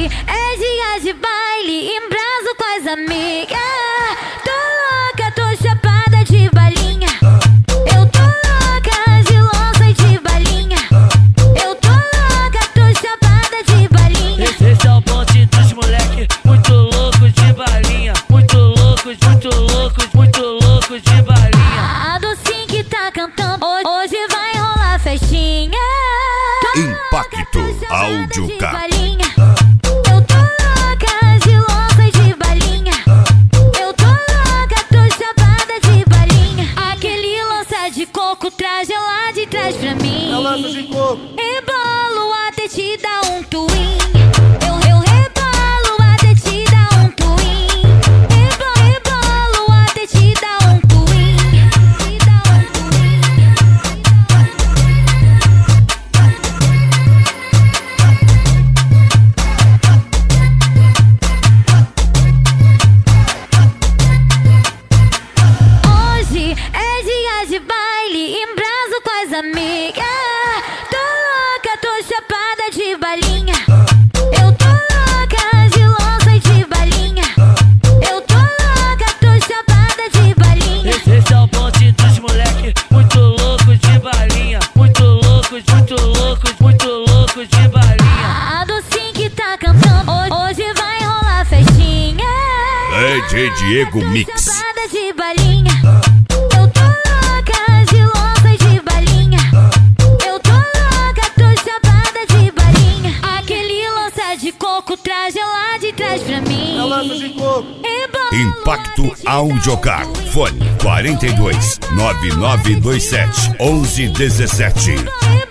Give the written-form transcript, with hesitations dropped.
Hoje é dia de baile, embraso com as amigas. Tô louca, tô chapada de balinha. Eu tô louca de lonça e de balinha. Eu tô louca, tô chapada de balinha. Esse é o bonde dos moleque, muito louco de balinha. Muito loucos, muito loucos, muito loucos de balinha. A docinha que tá cantando, hoje vai rolar festinha. Impacto Áudio K. Eu tô louca de lonça e de balinha. Eu tô louca, tô chapada de balinha. Aquele lança de coco traz lá de trás pra mim. É lança de coco. Rebolo até te dar um twin. Eu rebolo até te dar um twin. Rebolo até te dar um twin. Hoje é dia de baile, embraso com as amigas. Tô louca, tô chapada de balinha. Eu tô louca de lonça e de balinha. Eu tô louca, tô chapada de balinha. Esse é o bonde dos moleque, muito louco de balinha. Muito loucos, muito loucos, muito loucos de balinha. A docinha que tá cantando, hoje vai rolar festinha. DJ Diego Mix. Chapada de balinha. Eu tô louca de lonça e de balinha. Eu tô louca, tô chapada de balinha. Aquele lança de coco traz lá de trás pra mim. É lança de coco. Impacto Áudio K. Fone 42 9927 1117.